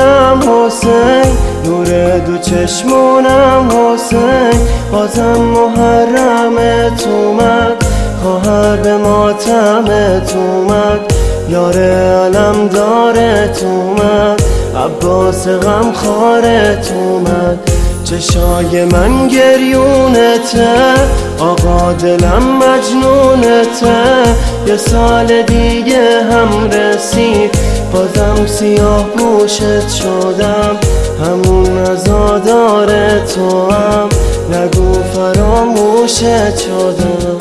چشمونم حسین، نور دو چشمونم حسین، بازم محرمت اومد، خواهر به ماتمت اومد، یار علم دارت اومد، عباس غم خارت اومد. چشای من گریونته، آقا دلم مجنونته، یه سال دیگه هم رسید بازم سیاه پوشت شدم، همون عزادار تو هم نگو فراموشت شدم.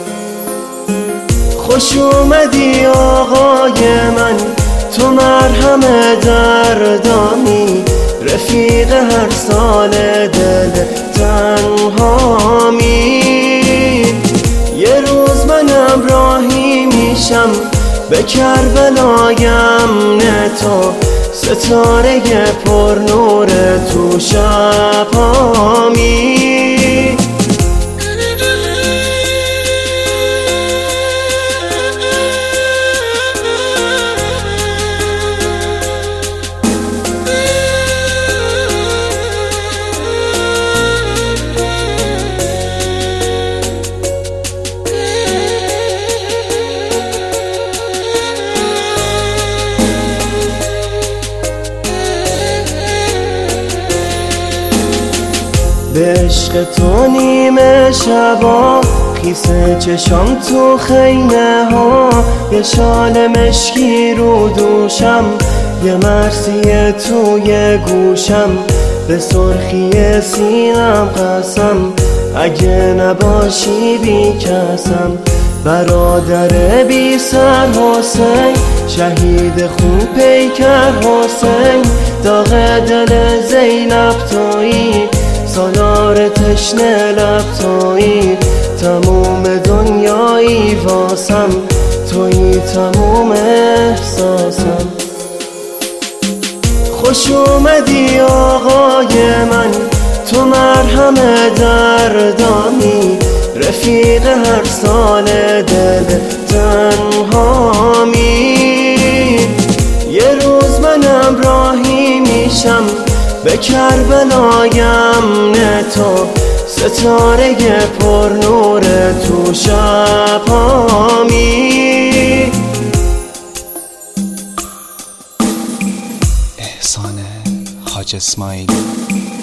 خوش اومدی آقای من، تو مرهم دردانی، رفیق هر سال دل تنهامی. یه روز من راهی میشم به کربلایم نه تو، ستاره پر نور تو شبهامی. به عشق تو نیمه شبا، خیسه چشام تو خیمه ها، یه شال مشکی رو دوشم، یه مرثیه توی گوشم، به سرخی سینم قسم اگه نباشی بی کسم. برادر بی سر حسین، شهید خون پیکر حسین، داغ دل زینب تویی، سالار تشنه لب تویی، تموم دنیایی واسم تویی، تموم احساسم. خوش اومدی آقای من، تو مرهم دردانی، رفیق هر سال دل تنهامی. یه روز منم راهی میشم به کربلایم نه تو، ستاره پر نور تو شبهامی. احسان حاج اسماعیلی.